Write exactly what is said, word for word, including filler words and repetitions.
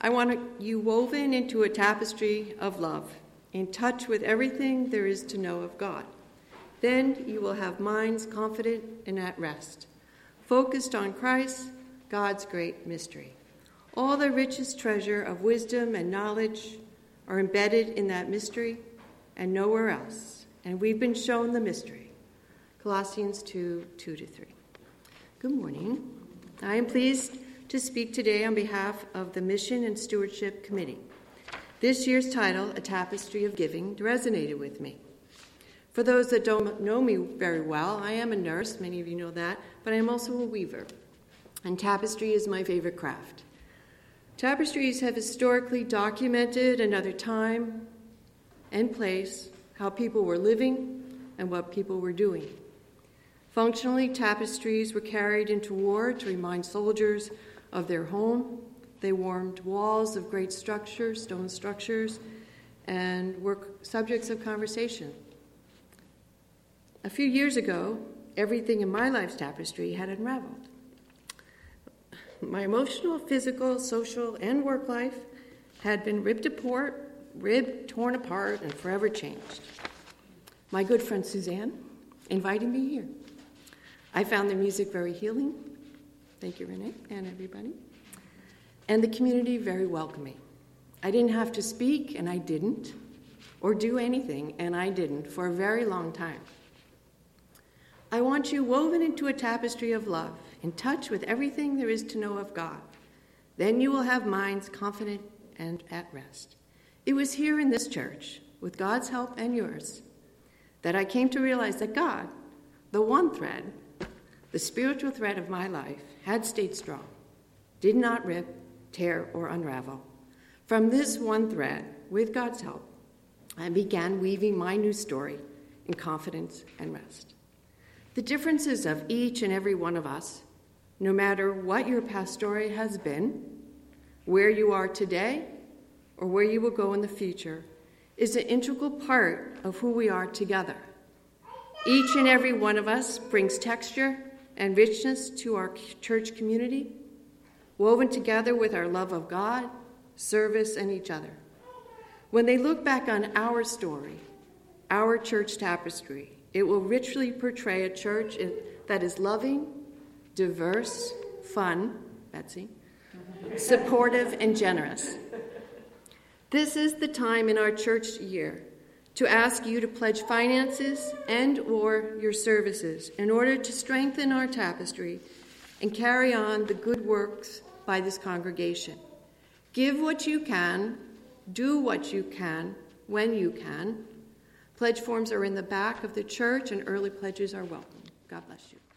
I want you woven into a tapestry of love, in touch with everything there is to know of God. Then you will have minds confident and at rest, focused on Christ, God's great mystery. All the richest treasure of wisdom and knowledge are embedded in that mystery and nowhere else. And we've been shown the mystery. Colossians two, two to three. Good morning. I am pleased to speak today on behalf of the Mission and Stewardship Committee. This year's title, A Tapestry of Giving, resonated with me. For those that don't know me very well, I am a nurse, many of you know that, but I am also a weaver, and tapestry is my favorite craft. Tapestries have historically documented another time and place, how people were living and what people were doing. Functionally, tapestries were carried into war to remind soldiers of their home. They warmed walls of great structures, stone structures, and were subjects of conversation. A few years ago, everything in my life's tapestry had unraveled. My emotional, physical, social, and work life had been ripped apart, ribbed, torn apart, and forever changed. My good friend Suzanne invited me here. I found the music very healing. Thank you, Renee, and everybody. And the community very welcoming. I didn't have to speak, and I didn't, or do anything, and I didn't, for a very long time. I want you woven into a tapestry of love, in touch with everything there is to know of God. Then you will have minds confident and at rest. It was here in this church, with God's help and yours, that I came to realize that God, the one thread, the spiritual thread of my life, had stayed strong, did not rip, tear, or unravel. From this one thread, with God's help, I began weaving my new story in confidence and rest. The differences of each and every one of us, no matter what your past story has been, where you are today, or where you will go in the future, is an integral part of who we are together. Each and every one of us brings texture and richness to our church community, woven together with our love of God, service, and each other. When they look back on our story, our church tapestry, it will richly portray a church that is loving, diverse, fun, Betsy, supportive, and generous. This is the time in our church year to ask you to pledge finances and or your services in order to strengthen our tapestry and carry on the good works by this congregation. Give what you can, do what you can, when you can. Pledge forms are in the back of the church, and early pledges are welcome. God bless you.